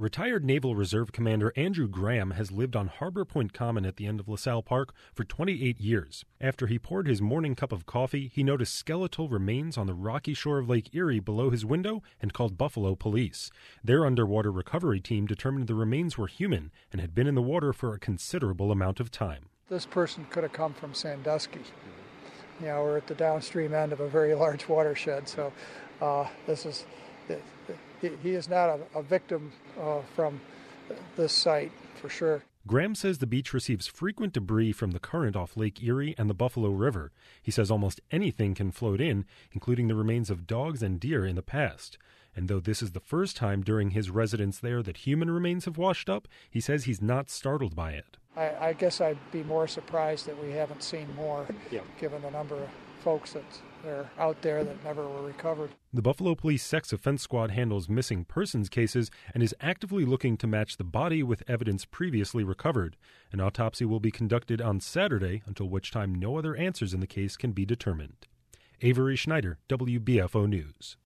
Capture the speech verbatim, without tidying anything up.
Retired Naval Reserve Commander Andrew Graham has lived on Harbor Point Common at the end of LaSalle Park for twenty-eight years. After he poured his morning cup of coffee, he noticed skeletal remains on the rocky shore of Lake Erie below his window and called Buffalo police. Their underwater recovery team determined the remains were human and had been in the water for a considerable amount of time. This person could have come from Sandusky. You know, we're at the downstream end of a very large watershed, so uh, this is... He is not a, a victim uh, from this site, for sure. Graham says the beach receives frequent debris from the current off Lake Erie and the Buffalo River. He says almost anything can float in, including the remains of dogs and deer in the past. And though this is the first time during his residence there that human remains have washed up, he says he's not startled by it. I, I guess I'd be more surprised that we haven't seen more, yeah. given the number of folks that are out there that never were recovered. The Buffalo Police Sex Offense Squad handles missing persons cases and is actively looking to match the body with evidence previously recovered. An autopsy will be conducted on Saturday, until which time no other answers in the case can be determined. Avery Schneider, W B F O News.